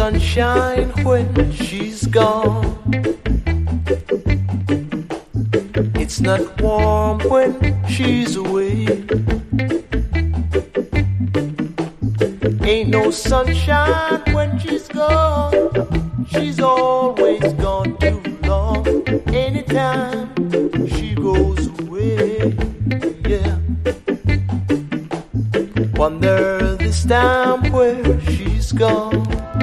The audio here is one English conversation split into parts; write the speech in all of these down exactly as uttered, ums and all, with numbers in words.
sunshine when she's gone. It's not warm when she's away. Ain't no sunshine when she's gone. She's always gone too long. Anytime she goes away, yeah. Wonder this time where she's gone.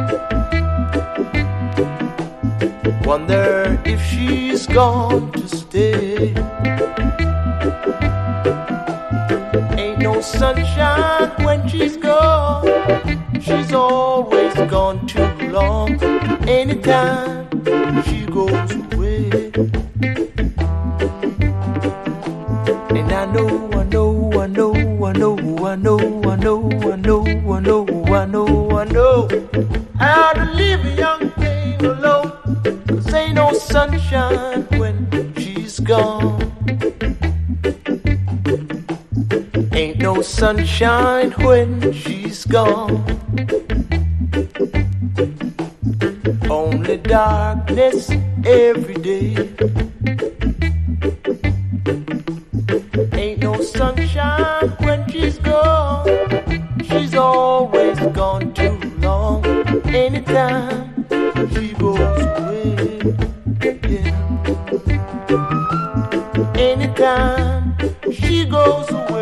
Wonder if she's gone to stay. Ain't no sunshine when she's gone. She's always gone too long. Anytime she goes away. And I know, I know, I know, I know, I know, I know, I know, I know, I know, I know how to leave a young thing alone. 'Cause ain't no sunshine when she's gone. Ain't no sunshine when she's gone. Only darkness every day. Ain't no sunshine when she's gone. She's always gone too long. Anytime she goes away, yeah. Anytime she goes away.